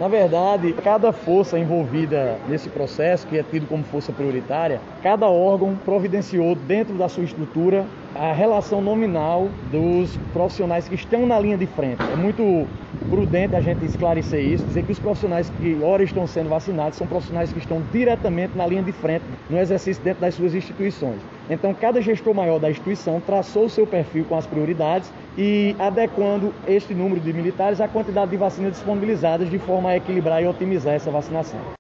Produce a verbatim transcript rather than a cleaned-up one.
Na verdade, cada força envolvida nesse processo, que é tido como força prioritária, cada órgão providenciou dentro da sua estrutura a relação nominal dos profissionais que estão na linha de frente. É muito prudente a gente esclarecer isso, dizer que os profissionais que ora estão sendo vacinados são profissionais que estão diretamente na linha de frente no exercício dentro das suas instituições. Então, cada gestor maior da instituição traçou o seu perfil com as prioridades e adequando este número de militares à quantidade de vacinas disponibilizadas de forma a equilibrar e otimizar essa vacinação.